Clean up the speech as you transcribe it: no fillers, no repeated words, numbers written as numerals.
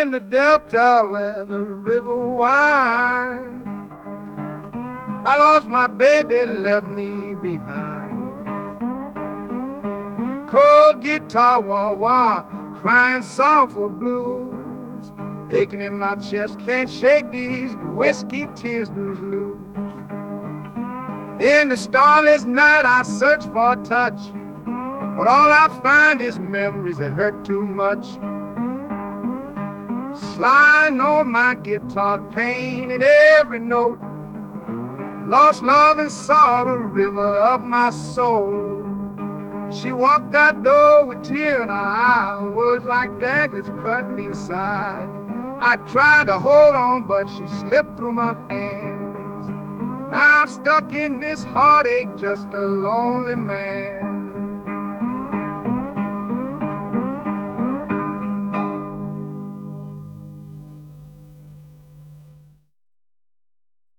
in the delta where the river winds. I lost my baby, left me behind. Cold guitar wah-wah, crying soulful blues. Aching in my chest, can't shake these whiskey tears loose. In the starless night I search for touch, but all I find is memories that hurt too much. Sliding on my guitar, pain in every note. Lost love and saw the river of my soul. She walked that door with tears in her eyes, words like daggers cut me inside. I tried to hold on, but she slipped through my hands. Now I'm stuck in this heartache, just a lonely man.